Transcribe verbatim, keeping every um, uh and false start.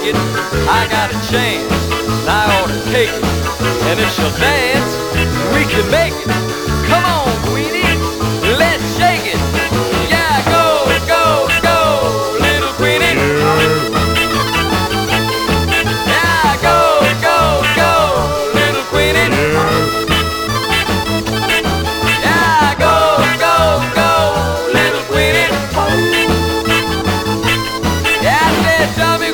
it, I got a chance, and I ought to take it. And if she'll dance, we can make it. Come on, Queenie, let's shake it. Yeah, go, go, go, little Queenie. Yeah, go, go, go, little Queenie. Yeah, go, go, go, little Queenie. Yeah, I said, tell me.